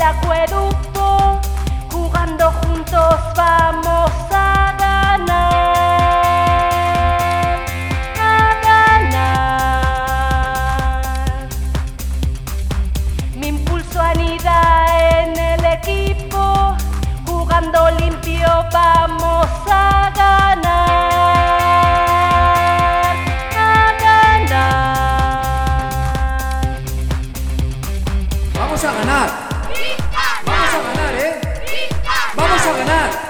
acueducto, jugando juntos vamos a ganar, a ganar. Mi impulso anida en el equipo, jugando limpio vamos a ganar, a ganar. Vamos a ganar. Vamos a ganar, ¿eh? Vamos a ganar.